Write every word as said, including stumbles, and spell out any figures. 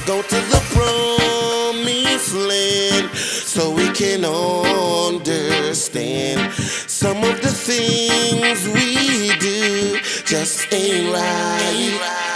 go to the promised land so we can understand some of the things we do just ain't right.